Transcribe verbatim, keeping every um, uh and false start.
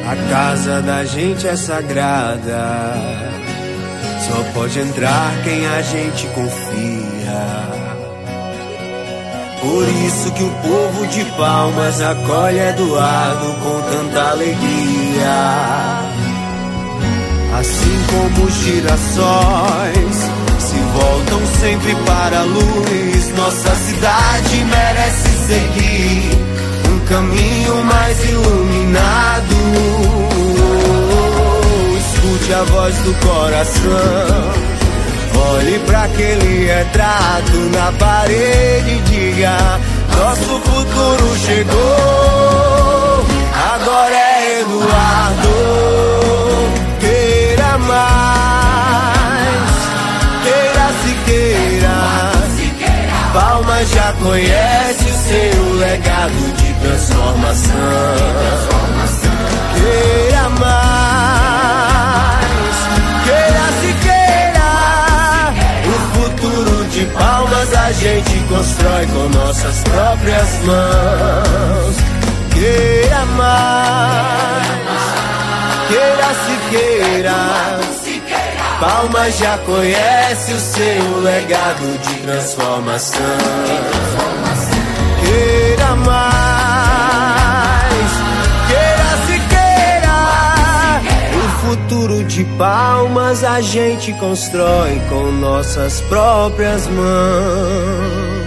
A casa da gente é sagrada, só pode entrar quem a gente confia. Por isso que o povo de Palmas acolhe Eduardo com tanta alegria. Assim como os girassóis se voltam sempre para a luz, nossa cidade merece seguir um caminho mais iluminado. Escute a voz do coração, olhe pra aquele retrato na parede e diga: nosso futuro chegou, agora é Eduardo. Queira mais, queira se queira, Palmas já conhece o seu legado de transformação. Queira mais, queira se queira, o futuro de Palmas a gente constrói com nossas próprias mãos. Queira mais, queira se queira, Palmas já conhece o seu legado de transformação. Queira mais, queira se queira, o futuro de Palmas a gente constrói com nossas próprias mãos.